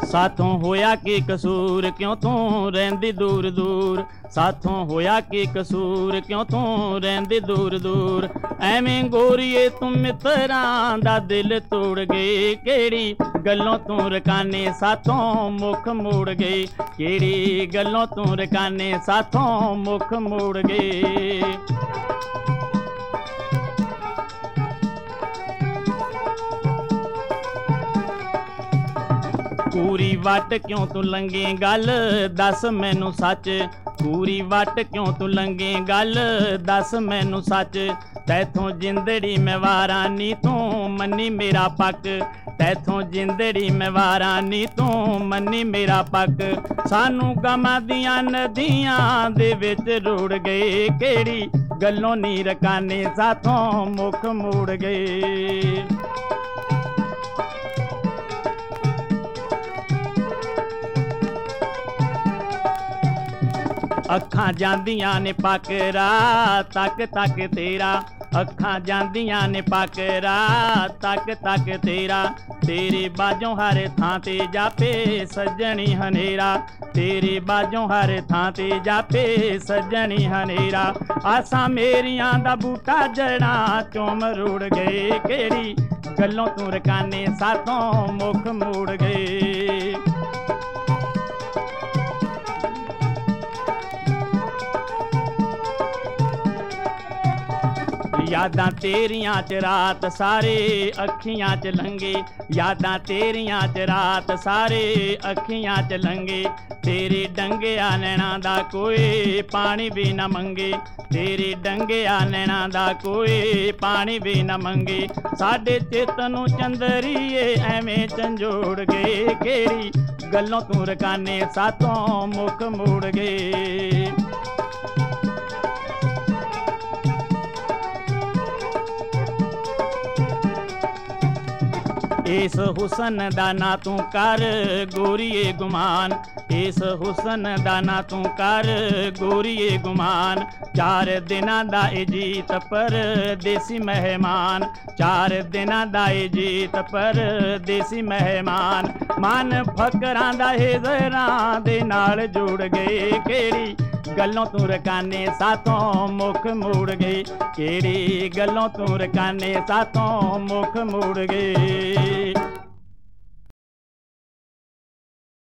साथों होया की कसूर क्यों तू रहिंदी दूर दूर, साथों होया की कसूर क्यों तू रहिंदी दूर दूर। एवें गोरीए तू मित्रां दा दिल तोड़ गई, केड़ी गल्लों तू रकाने साथों मुख मोड़ गई, केड़ी गल्लों तू रकाने साथों मुख मोड़ गई। पूरी वट क्यों तू लंघे गल दस मैनू सच, पूरी वट क्यों तू लंघे गल दस मैनू सच। तैथों जिंदड़ी मैं वारा नी तू मन्नी मेरा पक, तैथों जिंदड़ी मैं वारा नी तू मन्नी मेरा पक। सानू गमां दियां नदियां दे विच रुड़ गए, केड़ी गल्लों नी रकाने साथों मुख मोड़ गए। अखां जांदियां ने पाकरा तक तक तेरा, अखां जांदियां ने पाकरा तक तक तेरा। तेरे बाजों हर थां ते जापे सज्जनी हनेरा, तेरे बाजों हर थां ते जापे सज्जनी हनेरा। आसां मेरियां दा बूटा जड़ा चोम रुड़ गए, केड़ी गल्लों तू रकाने साथों मुख मोड़ गए। यादां तेरियां च रात सारे अखियां च लंघे, यादां तेरियां च रात सारे अखियां च लंघे। तेरे डंगिया नैना दा कोई पानी भी न मंगे, तेरे डंगिया नैना दा कोई पानी भी न मंगे। साडे चित नूं चंदरीए एवें झंजोड़ गए, केड़ी गल्लों तू रकाने साथों मुख मोड़ गए। इस हुसन दा ना तू कर गोरीए गुमान, इस हुसन दा ना तू कर गोरीए गुमान। चार दिनां दा इजीत पर देसी मेहमान, चार दिनां दा इजीत पर देसी मेहमान। मन फकरां दा हिजरां दे नाल जुड़ गए, केड़ी गल्लों तू रकाने साथों मुख मोड़ गई, केड़ी गल्लों तू रकाने साथों मुख मोड़ गई।